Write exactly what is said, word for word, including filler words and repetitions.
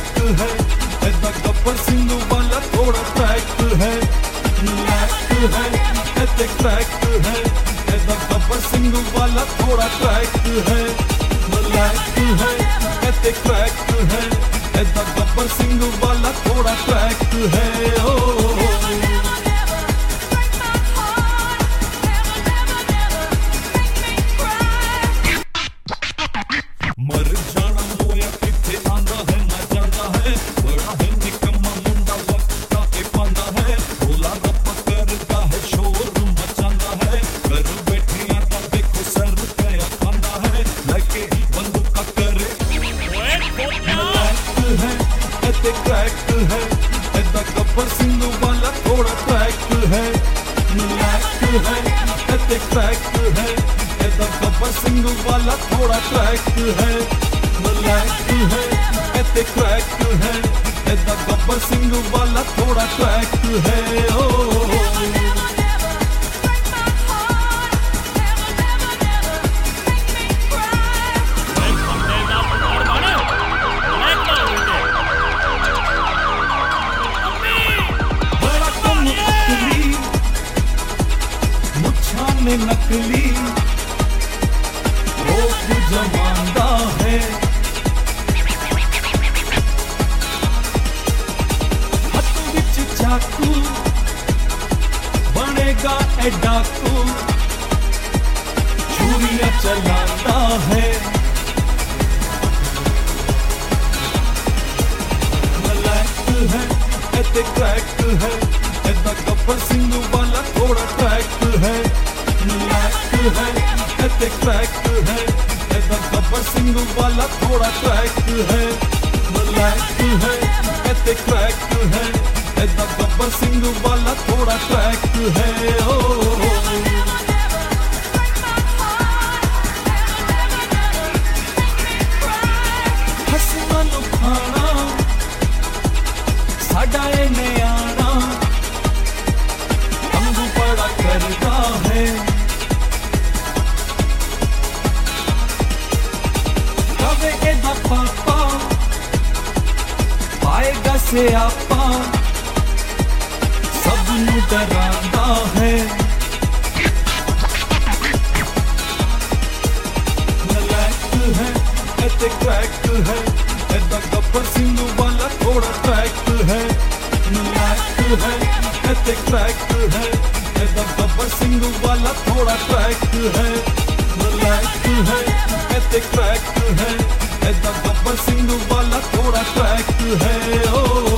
Track है, ऐदा गब्बर सिंह वाला थोड़ा ट्रैक है, लैक है, ऐते ट्रैक है, ऐदा गब्बर सिंह वाला थोड़ा ट्रैक है, लैक है, ऐते ट्रैक है, ऐदा गब्बर सिंह वाला थोड़ा ट्रैक है। ओ मर जाना मोया किथे आंदा है ना जाता है, बड़ा है निकम्मा मुंडा वक्त के पांदा है, भोला रप करता है शोर मचांदा है, कर बैठिया ता देखो सर गया खांदा है, लगे बंदूक का करे है, ऐते ट्रैक है, ऐदा गब्बर सिंह वाला थोड़ा ट्रैक है, लैक है, ऐते ट्रैक है, ऐदा गब्बर सिंह वाला थोड़ा ट्रैक है, लैक है, ऐते ट्रैक है, ऐदा गब्बर सिंह वाला थोड़ा ट्रैक है। ओ में नकली रोक जमांदा है, हथ विच चाकू बनेगा ए डाकू, छुरियां चलांदा है, लैक है, ऐते ट्रैक है, ऐदा गब्बर सिंह वाला थोड़ा ट्रैक है, लैक है, ऐते ट्रैक है, ऐदा गब्बर सिंह वाला थोड़ा ट्रैक है, लैक है, ऐते ट्रैक है, ऐदा गब्बर सिंह वाला थोड़ा ट्रैक है। ओ हसना नु खाना साडा ए नियाना अंगू बड़ा करता है, पापा पाएगा से आपा सबनू डरांदा है, लैक है, ऐते ट्रैक है, ऐदा गब्बर सिंह वाला थोड़ा ट्रैक है, लैक है, ऐते ट्रैक है, ऐदा गब्बर सिंह वाला थोड़ा ट्रैक है, लैक है, ऐते ट्रैक है, ऐदा गब्बर सिंह वाला थोड़ा ट्रैक है। ओ